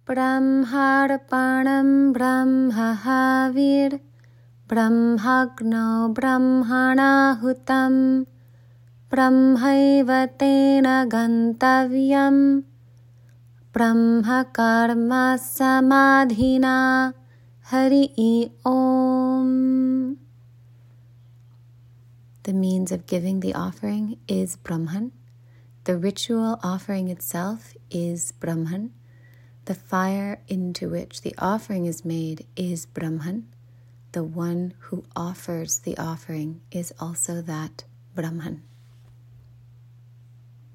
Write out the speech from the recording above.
Brahmarpanam Brahmahavir Brahmagno Brahmanahutam Brahmaiva tena gantavyam Brahma karma samadhina Hari Om. The means of giving the offering is Brahman. The ritual offering itself is Brahman. The fire into which the offering is made is Brahman. The one who offers the offering is also that Brahman.